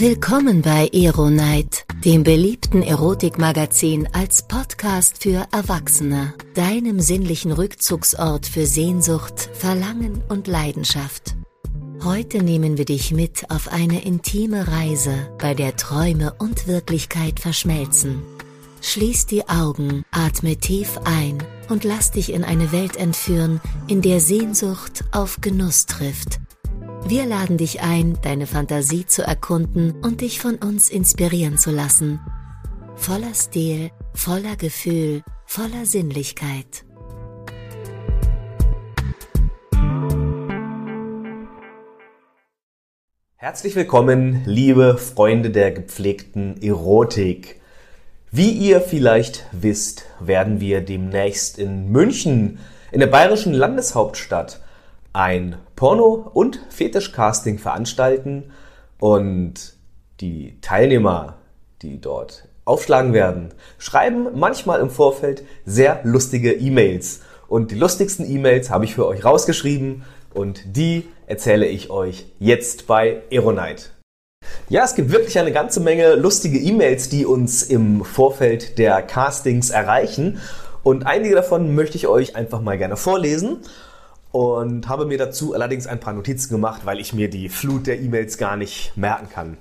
Willkommen bei Eronight, dem beliebten Erotikmagazin als Podcast für Erwachsene, deinem sinnlichen Rückzugsort für Sehnsucht, Verlangen und Leidenschaft. Heute nehmen wir dich mit auf eine intime Reise, bei der Träume und Wirklichkeit verschmelzen. Schließ die Augen, atme tief ein und lass dich in eine Welt entführen, in der Sehnsucht auf Genuss trifft. Wir laden dich ein, deine Fantasie zu erkunden und dich von uns inspirieren zu lassen. Voller Stil, voller Gefühl, voller Sinnlichkeit. Herzlich willkommen, liebe Freunde der gepflegten Erotik. Wie ihr vielleicht wisst, werden wir demnächst in München, in der bayerischen Landeshauptstadt, ein Porno- und Fetischcasting veranstalten und die Teilnehmer, die dort aufschlagen werden, schreiben manchmal im Vorfeld sehr lustige E-Mails. Und die lustigsten E-Mails habe ich für euch rausgeschrieben und die erzähle ich euch jetzt bei Eronight. Ja, es gibt wirklich eine ganze Menge lustige E-Mails, die uns im Vorfeld der Castings erreichen. Und einige davon möchte ich euch einfach mal gerne vorlesen. Und habe mir dazu allerdings ein paar Notizen gemacht, weil ich mir die Flut der E-Mails gar nicht merken kann.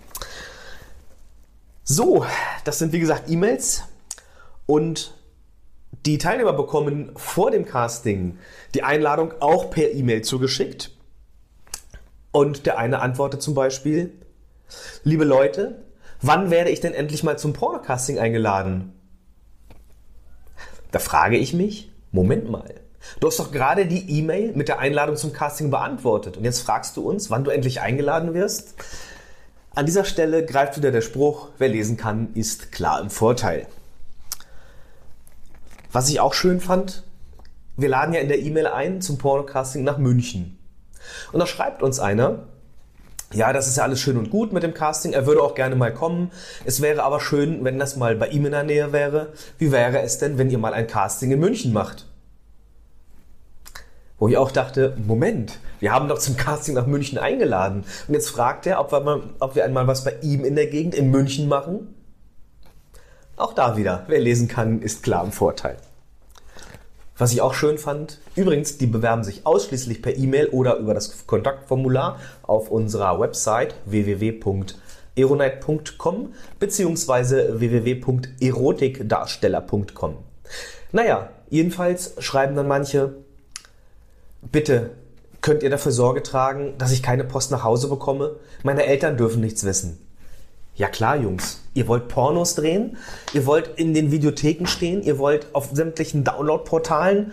So, das sind wie gesagt E-Mails und die Teilnehmer bekommen vor dem Casting die Einladung auch per E-Mail zugeschickt. Und der eine antwortet zum Beispiel: Liebe Leute, wann werde ich denn endlich mal zum Pornocasting eingeladen? Da frage ich mich, Moment mal. Du hast doch gerade die E-Mail mit der Einladung zum Casting beantwortet und jetzt fragst du uns, wann du endlich eingeladen wirst? An dieser Stelle greift wieder der Spruch, wer lesen kann, ist klar im Vorteil. Was ich auch schön fand, wir laden ja in der E-Mail ein zum Pornocasting nach München. Und da schreibt uns einer: Ja, das ist ja alles schön und gut mit dem Casting, er würde auch gerne mal kommen. Es wäre aber schön, wenn das mal bei ihm in der Nähe wäre. Wie wäre es denn, wenn ihr mal ein Casting in München macht? Wo ich auch dachte, Moment, wir haben doch zum Casting nach München eingeladen. Und jetzt fragt er, ob wir einmal was bei ihm in der Gegend in München machen. Auch da wieder, wer lesen kann, ist klar im Vorteil. Was ich auch schön fand, übrigens, die bewerben sich ausschließlich per E-Mail oder über das Kontaktformular auf unserer Website www.eronight.com bzw. www.erotikdarsteller.com. Naja, jedenfalls schreiben dann manche: Bitte, könnt ihr dafür Sorge tragen, dass ich keine Post nach Hause bekomme? Meine Eltern dürfen nichts wissen. Ja klar, Jungs. Ihr wollt Pornos drehen, ihr wollt in den Videotheken stehen, ihr wollt auf sämtlichen Download-Portalen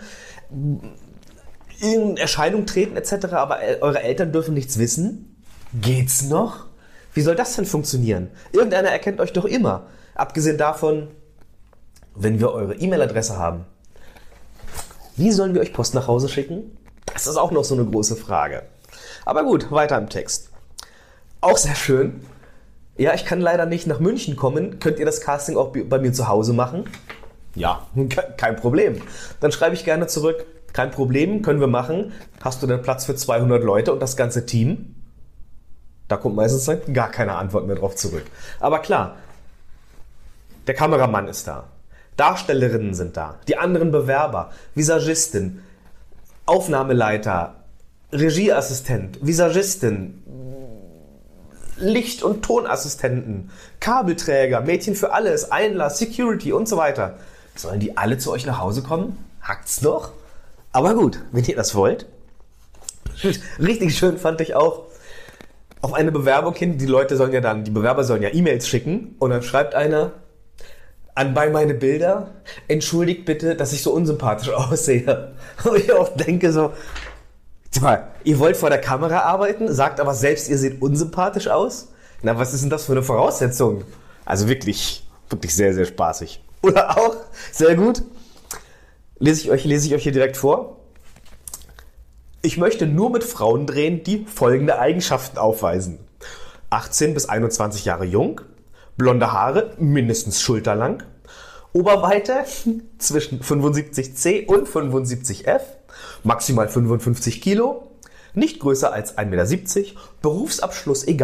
in Erscheinung treten etc., aber eure Eltern dürfen nichts wissen? Geht's noch? Wie soll das denn funktionieren? Irgendeiner erkennt euch doch immer. Abgesehen davon, wenn wir eure E-Mail-Adresse haben, wie sollen wir euch Post nach Hause schicken? Das ist auch noch so eine große Frage. Aber gut, weiter im Text. Auch sehr schön. Ja, ich kann leider nicht nach München kommen. Könnt ihr das Casting auch bei mir zu Hause machen? Ja, kein Problem. Dann schreibe ich gerne zurück: Kein Problem, können wir machen. Hast du denn Platz für 200 Leute und das ganze Team? Da kommt meistens dann gar keine Antwort mehr drauf zurück. Aber klar, der Kameramann ist da. Darstellerinnen sind da. Die anderen Bewerber, Visagistin, Aufnahmeleiter, Regieassistent, Visagistin, Licht- und Tonassistenten, Kabelträger, Mädchen für alles, Einlass, Security und so weiter. Sollen die alle zu euch nach Hause kommen? Hackt's noch? Aber gut, wenn ihr das wollt. Richtig schön fand ich auch auf eine Bewerbung hin, die Bewerber sollen ja E-Mails schicken und dann schreibt einer: Anbei meine Bilder, entschuldigt bitte, dass ich so unsympathisch aussehe. Und ich auch denke so, ihr wollt vor der Kamera arbeiten, sagt aber selbst, ihr seht unsympathisch aus? Na, was ist denn das für eine Voraussetzung? Also wirklich, wirklich sehr, sehr spaßig. Oder auch, sehr gut, lese ich euch hier direkt vor. Ich möchte nur mit Frauen drehen, die folgende Eigenschaften aufweisen: 18 bis 21 Jahre jung, blonde Haare, mindestens schulterlang, Oberweite zwischen 75C und 75F, maximal 55 Kilo, nicht größer als 1,70 Meter, Berufsabschluss egal,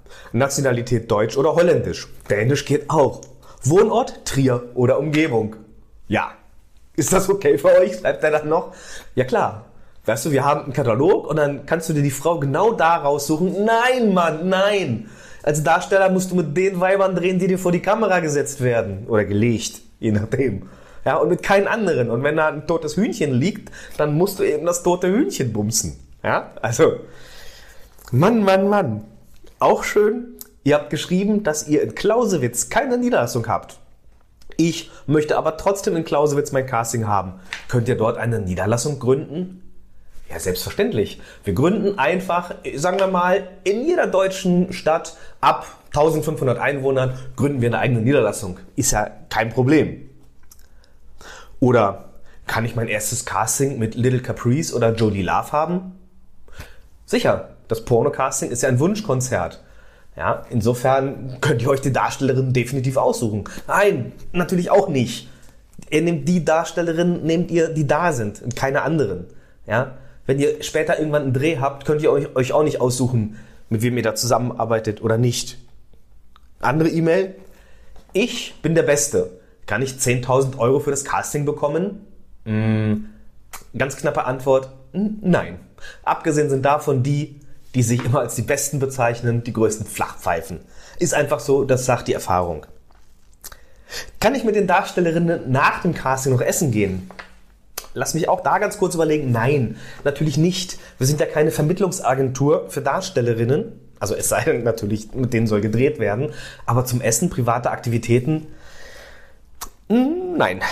Nationalität Deutsch oder Holländisch. Dänisch geht auch. Wohnort Trier oder Umgebung. Ja. Ist das okay für euch? Schreibt er dann noch? Ja klar. Weißt du, wir haben einen Katalog und dann kannst du dir die Frau genau da raussuchen. Nein, Mann, nein. Als Darsteller musst du mit den Weibern drehen, die dir vor die Kamera gesetzt werden. Oder gelegt, je nachdem. Ja, und mit keinen anderen. Und wenn da ein totes Hühnchen liegt, dann musst du eben das tote Hühnchen bumsen. Ja, also, Mann. Auch schön, ihr habt geschrieben, dass ihr in Clausewitz keine Niederlassung habt. Ich möchte aber trotzdem in Clausewitz mein Casting haben. Könnt ihr dort eine Niederlassung gründen? Ja, selbstverständlich. Wir gründen einfach, sagen wir mal, in jeder deutschen Stadt ab 1500 Einwohnern gründen wir eine eigene Niederlassung. Ist ja kein Problem. Oder kann ich mein erstes Casting mit Little Caprice oder Jodie Love haben? Sicher, das Porno-Casting ist ja ein Wunschkonzert. Ja, insofern könnt ihr euch die Darstellerin definitiv aussuchen. Nein, natürlich auch nicht. Ihr nehmt die Darstellerin, die da sind und keine anderen. Ja, wenn ihr später irgendwann einen Dreh habt, könnt ihr euch auch nicht aussuchen, mit wem ihr da zusammenarbeitet oder nicht. Andere E-Mail. Ich bin der Beste. Kann ich 10.000 Euro für das Casting bekommen? Ganz knappe Antwort. Nein. Abgesehen sind davon die sich immer als die Besten bezeichnen, die größten Flachpfeifen. Ist einfach so, das sagt die Erfahrung. Kann ich mit den Darstellerinnen nach dem Casting noch essen gehen? Lass mich auch da ganz kurz überlegen. Nein, natürlich nicht. Wir sind ja keine Vermittlungsagentur für Darstellerinnen. Also es sei denn natürlich, mit denen soll gedreht werden. Aber zum Essen, private Aktivitäten? Nein.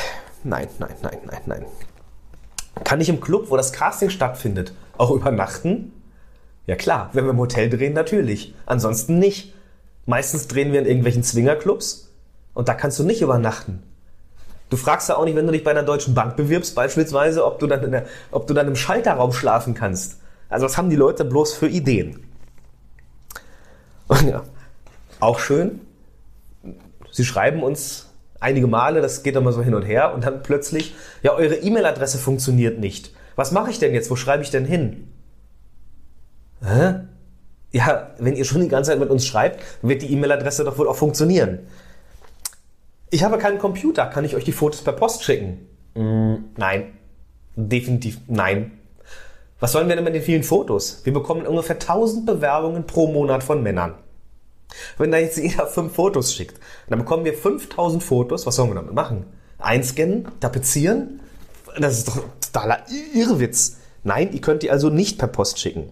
Kann ich im Club, wo das Casting stattfindet, auch übernachten? Ja klar, wenn wir im Hotel drehen, natürlich. Ansonsten nicht. Meistens drehen wir in irgendwelchen Swingerclubs und da kannst du nicht übernachten. Du fragst ja auch nicht, wenn du dich bei einer Deutschen Bank bewirbst, beispielsweise, ob du dann im Schalterraum schlafen kannst. Also was haben die Leute bloß für Ideen? Und ja, auch schön. Sie schreiben uns einige Male, das geht immer so hin und her und dann plötzlich, ja, eure E-Mail-Adresse funktioniert nicht. Was mache ich denn jetzt? Wo schreibe ich denn hin? Hä? Ja, wenn ihr schon die ganze Zeit mit uns schreibt, wird die E-Mail-Adresse doch wohl auch funktionieren. Ich habe keinen Computer. Kann ich euch die Fotos per Post schicken? Nein. Definitiv nein. Was sollen wir denn mit den vielen Fotos? Wir bekommen ungefähr 1000 Bewerbungen pro Monat von Männern. Wenn da jetzt jeder 5 Fotos schickt, dann bekommen wir 5000 Fotos. Was sollen wir damit machen? Einscannen? Tapezieren? Das ist doch totaler Irrwitz. Nein, ihr könnt die also nicht per Post schicken.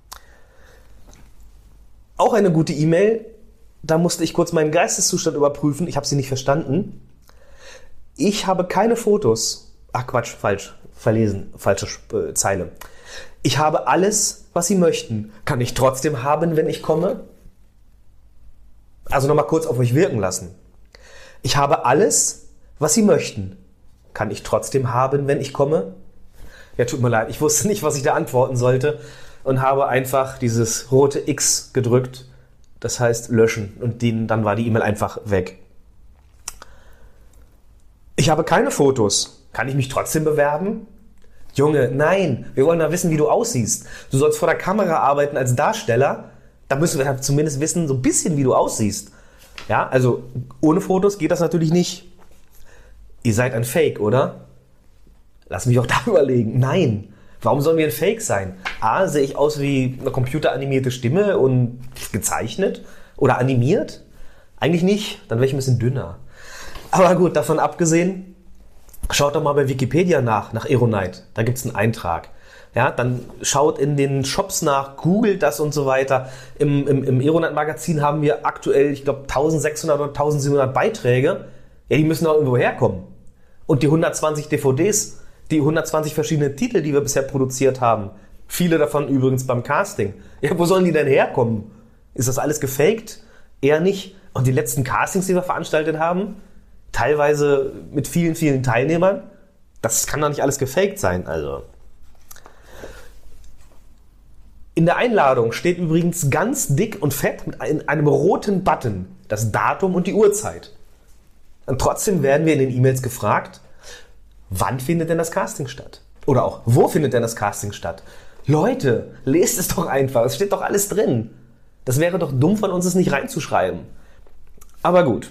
Auch eine gute E-Mail, da musste ich kurz meinen Geisteszustand überprüfen, ich habe sie nicht verstanden. Ich habe keine Fotos. Ach Quatsch, falsch, verlesen, falsche Zeile. Ich habe alles, was Sie möchten. Kann ich trotzdem haben, wenn ich komme? Also nochmal kurz auf euch wirken lassen. Ich habe alles, was Sie möchten. Kann ich trotzdem haben, wenn ich komme? Ja, tut mir leid, ich wusste nicht, was ich da antworten sollte. Und habe einfach dieses rote X gedrückt, das heißt löschen. Und dann war die E-Mail einfach weg. Ich habe keine Fotos. Kann ich mich trotzdem bewerben? Junge, nein, wir wollen da wissen, wie du aussiehst. Du sollst vor der Kamera arbeiten als Darsteller. Da müssen wir zumindest wissen, so ein bisschen, wie du aussiehst. Ja, also ohne Fotos geht das natürlich nicht. Ihr seid ein Fake, oder? Lass mich auch da überlegen. Nein. Warum sollen wir ein Fake sein? A, sehe ich aus wie eine computeranimierte Stimme und gezeichnet? Oder animiert? Eigentlich nicht, dann wäre ich ein bisschen dünner. Aber gut, davon abgesehen, schaut doch mal bei Wikipedia nach Aeronite. Da gibt es einen Eintrag. Ja, dann schaut in den Shops nach, googelt das und so weiter. Im Aeronite-Magazin haben wir aktuell, ich glaube, 1600 oder 1700 Beiträge. Ja, die müssen auch irgendwo herkommen. Und die 120 DVDs, die 120 verschiedene Titel, die wir bisher produziert haben, viele davon übrigens beim Casting. Ja, wo sollen die denn herkommen? Ist das alles gefaked? Eher nicht. Und die letzten Castings, die wir veranstaltet haben, teilweise mit vielen, vielen Teilnehmern, das kann doch nicht alles gefaked sein. Also in der Einladung steht übrigens ganz dick und fett mit einem roten Button das Datum und die Uhrzeit. Und trotzdem werden wir in den E-Mails gefragt, wann findet denn das Casting statt? Oder auch, wo findet denn das Casting statt? Leute, lest es doch einfach, es steht doch alles drin. Das wäre doch dumm von uns, es nicht reinzuschreiben. Aber gut.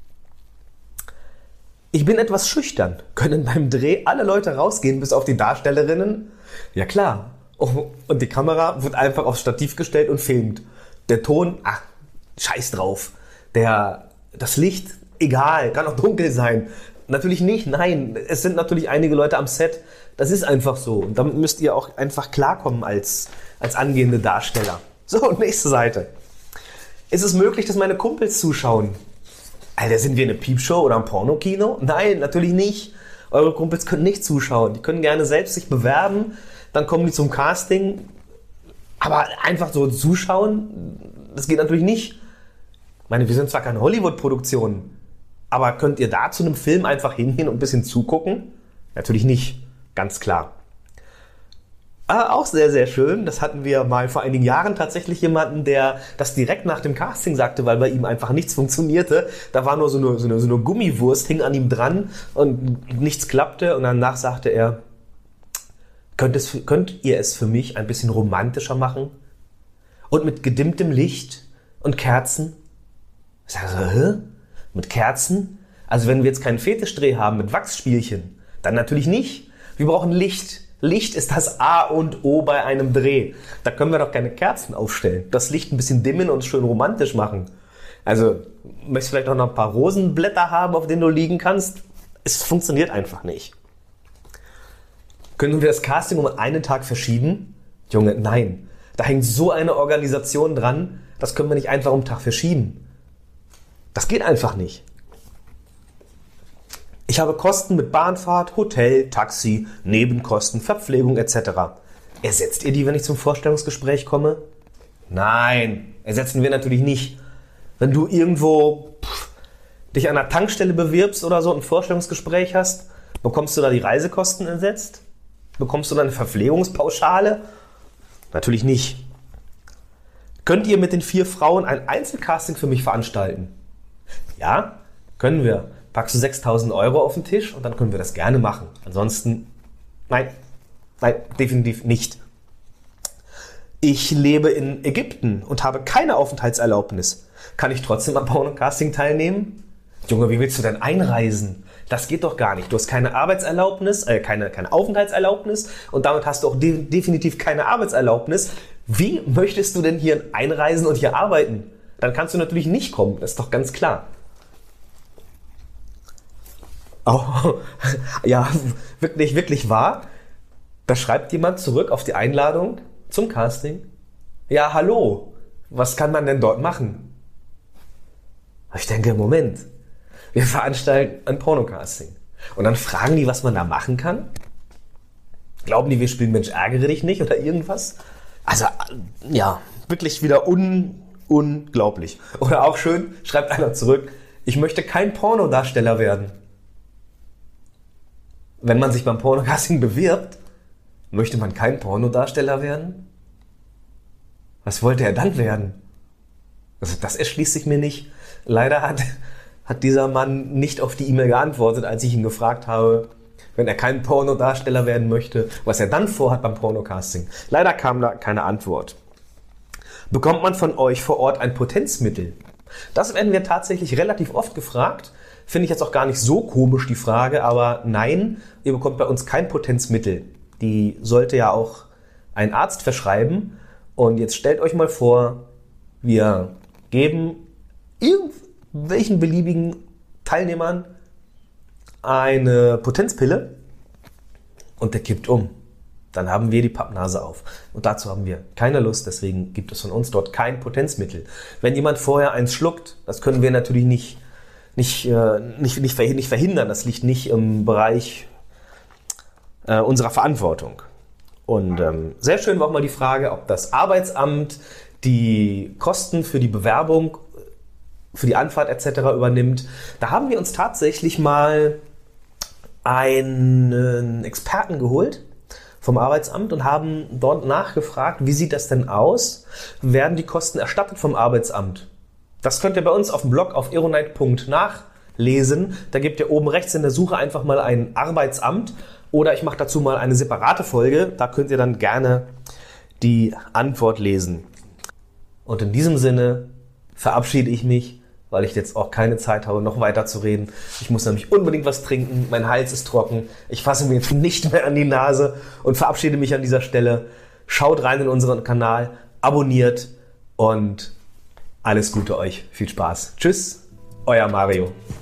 Ich bin etwas schüchtern. Können beim Dreh alle Leute rausgehen, bis auf die Darstellerinnen? Ja klar. Oh, und die Kamera wird einfach aufs Stativ gestellt und filmt. Der Ton, scheiß drauf. Das Licht, egal, kann auch dunkel sein. Natürlich nicht, nein. Es sind natürlich einige Leute am Set. Das ist einfach so. Und damit müsst ihr auch einfach klarkommen als angehende Darsteller. So, nächste Seite. Ist es möglich, dass meine Kumpels zuschauen? Alter, sind wir eine Piepshow oder ein Pornokino? Nein, natürlich nicht. Eure Kumpels können nicht zuschauen. Die können gerne selbst sich bewerben, dann kommen die zum Casting. Aber einfach so zuschauen, das geht natürlich nicht. Ich meine, wir sind zwar keine Hollywood-Produktion, aber könnt ihr da zu einem Film einfach hingehen und ein bisschen zugucken? Natürlich nicht, ganz klar. Auch sehr, sehr schön. Das hatten wir mal vor einigen Jahren tatsächlich jemanden, der das direkt nach dem Casting sagte, weil bei ihm einfach nichts funktionierte. Da war nur so eine Gummiwurst, hing an ihm dran und nichts klappte. Und danach sagte er, könnt ihr es für mich ein bisschen romantischer machen? Und mit gedimmtem Licht und Kerzen? Ich sage so, hä? Mit Kerzen? Also wenn wir jetzt keinen Fetischdreh haben mit Wachsspielchen, dann natürlich nicht. Wir brauchen Licht. Licht ist das A und O bei einem Dreh. Da können wir doch keine Kerzen aufstellen. Das Licht ein bisschen dimmen und schön romantisch machen. Also, möchtest du vielleicht auch noch ein paar Rosenblätter haben, auf denen du liegen kannst? Es funktioniert einfach nicht. Können wir das Casting um einen Tag verschieben? Junge, nein. Da hängt so eine Organisation dran, das können wir nicht einfach um einen Tag verschieben. Das geht einfach nicht. Ich habe Kosten mit Bahnfahrt, Hotel, Taxi, Nebenkosten, Verpflegung etc. Ersetzt ihr die, wenn ich zum Vorstellungsgespräch komme? Nein, ersetzen wir natürlich nicht. Wenn du irgendwo dich an einer Tankstelle bewirbst oder so ein Vorstellungsgespräch hast, bekommst du da die Reisekosten ersetzt? Bekommst du da eine Verpflegungspauschale? Natürlich nicht. Könnt ihr mit den 4 Frauen ein Einzelcasting für mich veranstalten? Ja, können wir. Packst du 6.000 Euro auf den Tisch und dann können wir das gerne machen. Ansonsten, nein, definitiv nicht. Ich lebe in Ägypten und habe keine Aufenthaltserlaubnis. Kann ich trotzdem am Pornocasting teilnehmen? Junge, wie willst du denn einreisen? Das geht doch gar nicht. Du hast keine Arbeitserlaubnis, keine Aufenthaltserlaubnis und damit hast du auch definitiv keine Arbeitserlaubnis. Wie möchtest du denn hier einreisen und hier arbeiten? Dann kannst du natürlich nicht kommen, das ist doch ganz klar. Oh, ja, wirklich, wirklich wahr. Da schreibt jemand zurück auf die Einladung zum Casting. Ja, hallo, was kann man denn dort machen? Ich denke, Moment, wir veranstalten ein Pornocasting. Und dann fragen die, was man da machen kann? Glauben die, wir spielen Mensch, ärgere dich nicht oder irgendwas? Also, ja, wirklich wieder unglaublich. Oder auch schön, schreibt einer zurück, ich möchte kein Pornodarsteller werden. Wenn man sich beim Pornocasting bewirbt, möchte man kein Pornodarsteller werden? Was wollte er dann werden? Also das erschließt sich mir nicht. Leider hat dieser Mann nicht auf die E-Mail geantwortet, als ich ihn gefragt habe, wenn er kein Pornodarsteller werden möchte, was er dann vorhat beim Pornocasting. Leider kam da keine Antwort. Bekommt man von euch vor Ort ein Potenzmittel? Das werden wir tatsächlich relativ oft gefragt. Finde ich jetzt auch gar nicht so komisch, die Frage, aber nein, ihr bekommt bei uns kein Potenzmittel. Die sollte ja auch ein Arzt verschreiben. Und jetzt stellt euch mal vor, wir geben irgendwelchen beliebigen Teilnehmern eine Potenzpille und der kippt um. Dann haben wir die Pappnase auf. Und dazu haben wir keine Lust, deswegen gibt es von uns dort kein Potenzmittel. Wenn jemand vorher eins schluckt, das können wir natürlich nicht verhindern. Das liegt nicht im Bereich unserer Verantwortung. Und sehr schön war auch mal die Frage, ob das Arbeitsamt die Kosten für die Bewerbung, für die Anfahrt etc. übernimmt. Da haben wir uns tatsächlich mal einen Experten geholt vom Arbeitsamt und haben dort nachgefragt, wie sieht das denn aus? Werden die Kosten erstattet vom Arbeitsamt? Das könnt ihr bei uns auf dem Blog auf eronite.nachlesen. Da gebt ihr oben rechts in der Suche einfach mal ein Arbeitsamt oder ich mache dazu mal eine separate Folge. Da könnt ihr dann gerne die Antwort lesen. Und in diesem Sinne verabschiede ich mich, weil ich jetzt auch keine Zeit habe, noch weiter zu reden. Ich muss nämlich unbedingt was trinken, mein Hals ist trocken, ich fasse mir jetzt nicht mehr an die Nase und verabschiede mich an dieser Stelle. Schaut rein in unseren Kanal, abonniert und alles Gute euch. Viel Spaß. Tschüss, euer Mario.